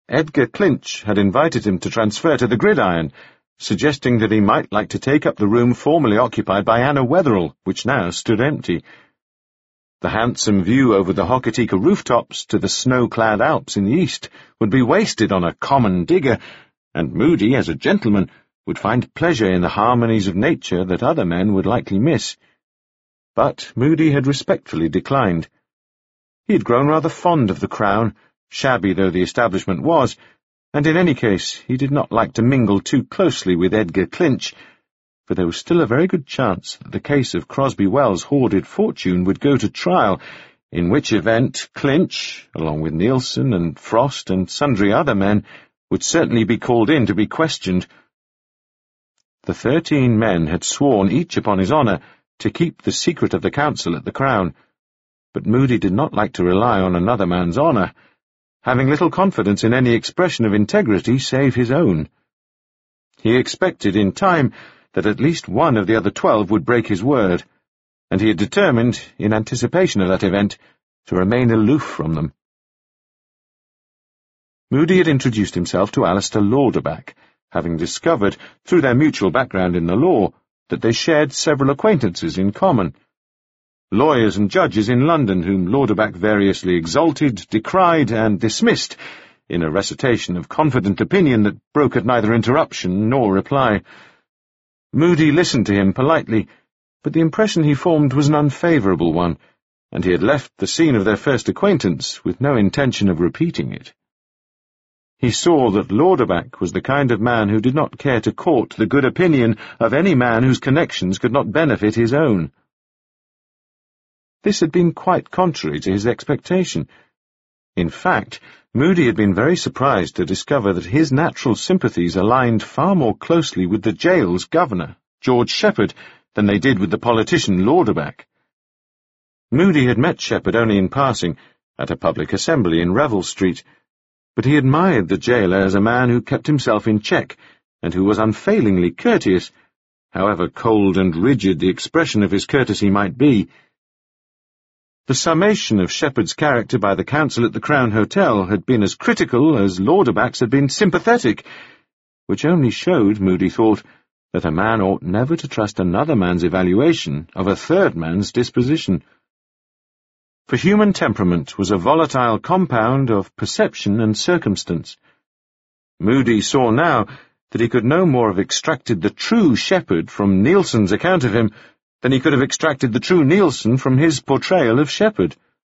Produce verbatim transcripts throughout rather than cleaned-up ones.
Edgar Clinch had invited him to transfer to the Gridiron, suggesting that he might like to take up the room formerly occupied by Anna Wetherell, which now stood empty. The handsome view over the Hokitika rooftops to the snow-clad Alps in the east would be wasted on a common digger, and Moody, as a gentleman, would find pleasure in the harmonies of nature that other men would likely miss. But Moody had respectfully declined. He had grown rather fond of the Crown, shabby though the establishment was, and in any case he did not like to mingle too closely with Edgar Clinch, for there was still a very good chance that the case of Crosby Wells's hoarded fortune would go to trial, in which event Clinch, along with Nielsen and Frost and sundry other men, would certainly be called in to be questioned. The thirteen men had sworn each upon his honour to keep the secret of the council at the Crown, but Moody did not like to rely on another man's honour, having little confidence in any expression of integrity save his own. He expected in time that at least one of the other twelve would break his word, and he had determined, in anticipation of that event, to remain aloof from them. Moody had introduced himself to Alistair Lauderback, having discovered, through their mutual background in the law, that they shared several acquaintances in common. Lawyers and judges in London whom Lauderback variously exalted, decried, and dismissed, in a recitation of confident opinion that broke at neither interruption nor reply. Moody listened to him politely, but the impression he formed was an unfavourable one, and he had left the scene of their first acquaintance with no intention of repeating it. He saw that Lauderback was the kind of man who did not care to court the good opinion of any man whose connections could not benefit his own. This had been quite contrary to his expectation. In fact, Moody had been very surprised to discover that his natural sympathies aligned far more closely with the jail's governor, George Shepherd, than they did with the politician Lauderback. Moody had met Shepherd only in passing, at a public assembly in Revel Street, but he admired the jailer as a man who kept himself in check, and who was unfailingly courteous, however cold and rigid the expression of his courtesy might be. The summation of Shepherd's character by the council at the Crown Hotel had been as critical as Lauderback's had been sympathetic, which only showed, Moody thought, that a man ought never to trust another man's evaluation of a third man's disposition. For human temperament was a volatile compound of perception and circumstance. Moody saw now that he could no more have extracted the true Shepherd from Nielsen's account of him than he could have extracted the true Nielsen from his portrayal of Shepherd.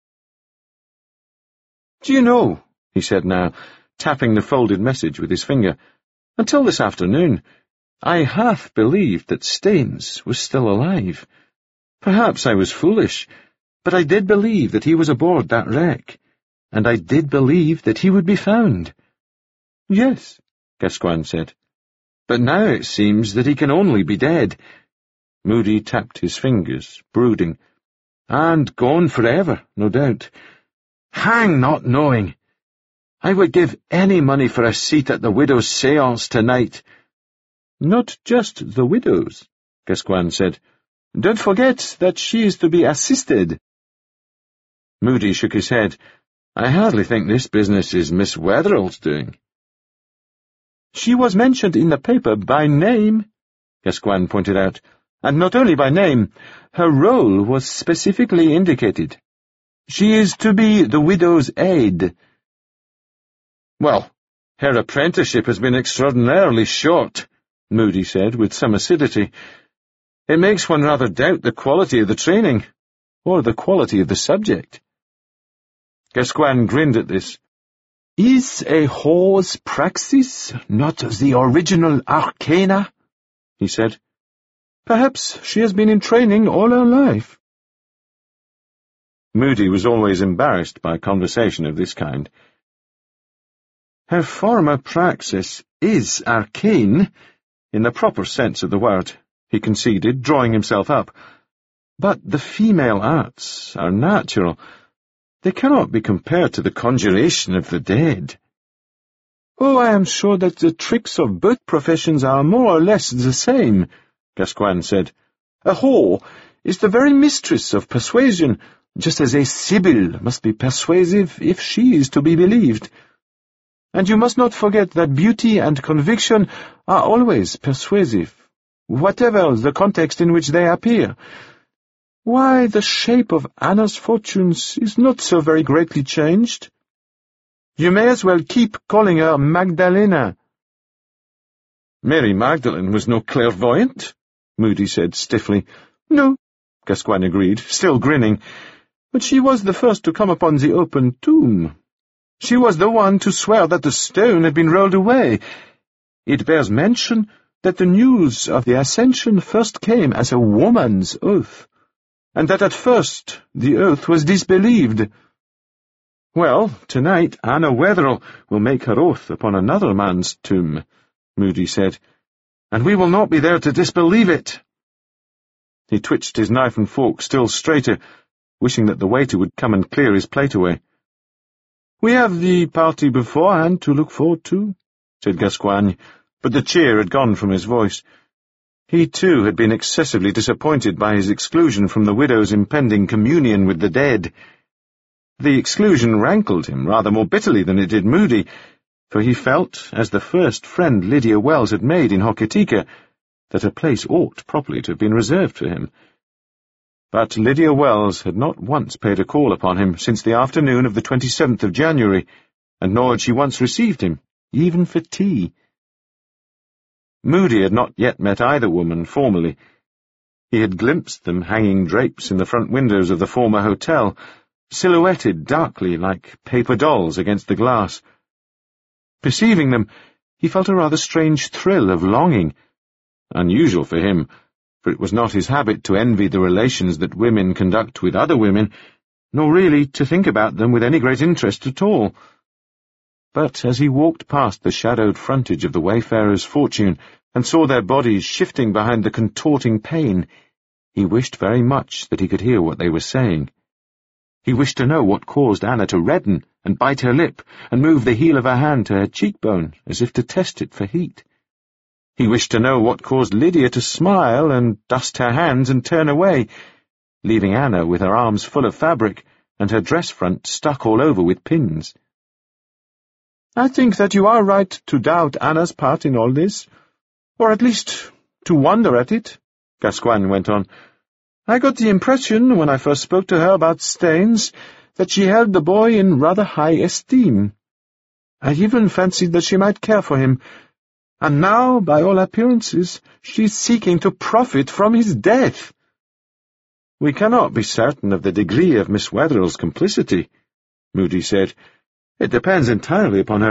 "Do you know," he said now, tapping the folded message with his finger, "until this afternoon, I half believed that Staines was still alive. Perhaps I was foolish, but I did believe that he was aboard that wreck, and I did believe that he would be found." "Yes," Gascoigne said, "but now it seems that he can only be dead." Moody tapped his fingers, brooding. "And gone forever, no doubt. Hang not knowing! I would give any money for a seat at the widow's séance tonight." "Not just the widow's," Gascoigne said. "Don't forget that she is to be assisted." Moody shook his head. "I hardly think this business is Miss Wetherell's doing." "She was mentioned in the paper by name," Gascoigne pointed out, "and not only by name. Her role was specifically indicated. She is to be the widow's aide." "Well, her apprenticeship has been extraordinarily short," Moody said with some acidity. "It makes one rather doubt the quality of the training, or the quality of the subject." Gascoigne grinned at this. "Is a horse praxis not the original arcana?" he said. "Perhaps she has been in training all her life." Moody was always embarrassed by conversation of this kind. "Her former praxis is arcane, in the proper sense of the word," he conceded, drawing himself up. "But the female arts are natural. They cannot be compared to the conjuration of the dead." "Oh, I am sure that the tricks of both professions are more or less the same," Gascoigne said. "A whore is the very mistress of persuasion, just as a sibyl must be persuasive if she is to be believed. And you must not forget that beauty and conviction are always persuasive, whatever the context in which they appear. Why, the shape of Anna's fortunes is not so very greatly changed. You may as well keep calling her Magdalena." "Mary Magdalene was no clairvoyant," Moody said stiffly. "No," Gascoigne agreed, still grinning, "but she was the first to come upon the open tomb. She was the one to swear that the stone had been rolled away. It bears mention that the news of the Ascension first came as a woman's oath, and that at first the oath was disbelieved. Well, tonight Anna Wetherell will make her oath upon another man's tomb," Moody said, "and we will not be there to disbelieve it." He twitched his knife and fork still straighter, wishing that the waiter would come and clear his plate away. "We have the party beforehand to look forward to," said Gascoigne, but the cheer had gone from his voice. He, too, had been excessively disappointed by his exclusion from the widow's impending communion with the dead. The exclusion rankled him rather more bitterly than it did Moody, for he felt, as the first friend Lydia Wells had made in Hokitika, that a place ought properly to have been reserved for him. But Lydia Wells had not once paid a call upon him since the afternoon of the twenty-seventh of January, and nor had she once received him, even for tea. Moody had not yet met either woman formally. He had glimpsed them hanging drapes in the front windows of the former hotel, silhouetted darkly like paper dolls against the glass. Perceiving them, he felt a rather strange thrill of longing, unusual for him, for it was not his habit to envy the relations that women conduct with other women, nor really to think about them with any great interest at all. But as he walked past the shadowed frontage of the Wayfarer's Fortune and saw their bodies shifting behind the contorting pane, he wished very much that he could hear what they were saying. He wished to know what caused Anna to redden and bite her lip and move the heel of her hand to her cheekbone as if to test it for heat. He wished to know what caused Lydia to smile and dust her hands and turn away, leaving Anna with her arms full of fabric and her dress front stuck all over with pins. "I think that you are right to doubt Anna's part in all this, or at least to wonder at it," Gascoigne went on. "I got the impression, when I first spoke to her about Staines, that she held the boy in rather high esteem. I even fancied that she might care for him, and now, by all appearances, she is seeking to profit from his death." "We cannot be certain of the degree of Miss Wetherell's complicity," Moody said. "It depends entirely upon her